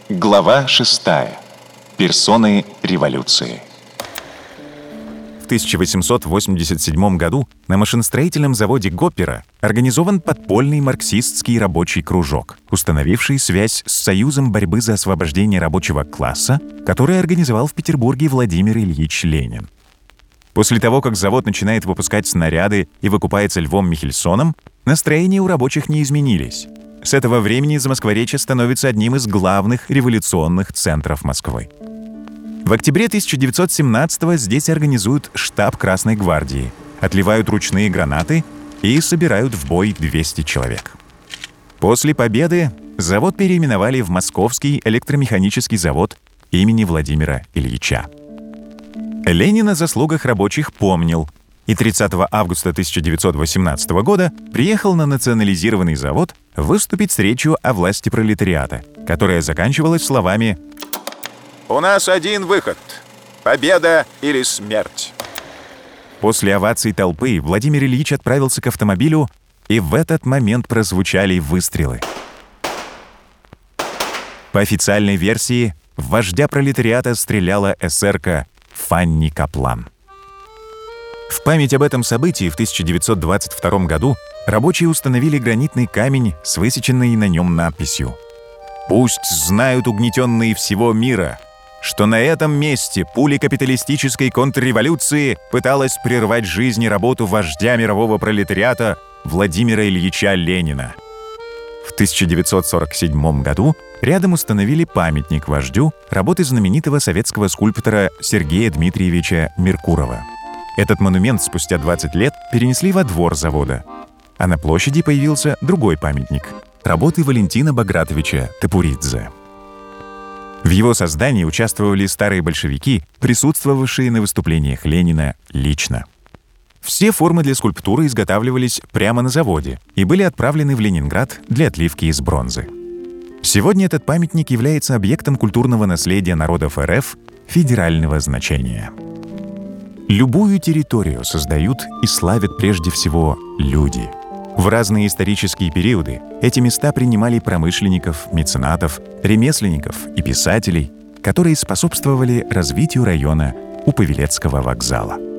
Глава 6. Персоны революции. В 1887 году на машиностроительном заводе Гоппера организован подпольный марксистский рабочий кружок, установивший связь с Союзом борьбы за освобождение рабочего класса, который организовал в Петербурге Владимир Ильич Ленин. После того, как завод начинает выпускать снаряды и выкупается Львом Михельсоном, настроения у рабочих не изменились. С этого времени Замоскворечье становится одним из главных революционных центров Москвы. В октябре 1917-го здесь организуют штаб Красной гвардии, отливают ручные гранаты и собирают в бой 200 человек. После победы завод переименовали в Московский электромеханический завод имени Владимира Ильича. Ленин о заслугах рабочих помнил и 30 августа 1918 года приехал на национализированный завод выступить с речью о власти пролетариата, которая заканчивалась словами: «У нас один выход – победа или смерть». После оваций толпы Владимир Ильич отправился к автомобилю, и в этот момент прозвучали выстрелы. По официальной версии, в вождя пролетариата стреляла эсерка Фанни Каплан. В память об этом событии в 1922 году рабочие установили гранитный камень с высеченной на нем надписью: «Пусть знают угнетенные всего мира, что на этом месте пуля капиталистической контрреволюции пыталась прервать жизнь и работу вождя мирового пролетариата Владимира Ильича Ленина». В 1947 году рядом установили памятник вождю работы знаменитого советского скульптора Сергея Дмитриевича Меркурова. Этот монумент спустя 20 лет перенесли во двор завода, а на площади появился другой памятник — работы Валентина Багратовича Топуридзе. В его создании участвовали старые большевики, присутствовавшие на выступлениях Ленина лично. Все формы для скульптуры изготавливались прямо на заводе и были отправлены в Ленинград для отливки из бронзы. Сегодня этот памятник является объектом культурного наследия народов РФ федерального значения. Любую территорию создают и славят прежде всего люди. В разные исторические периоды эти места принимали промышленников, меценатов, ремесленников и писателей, которые способствовали развитию района у Павелецкого вокзала.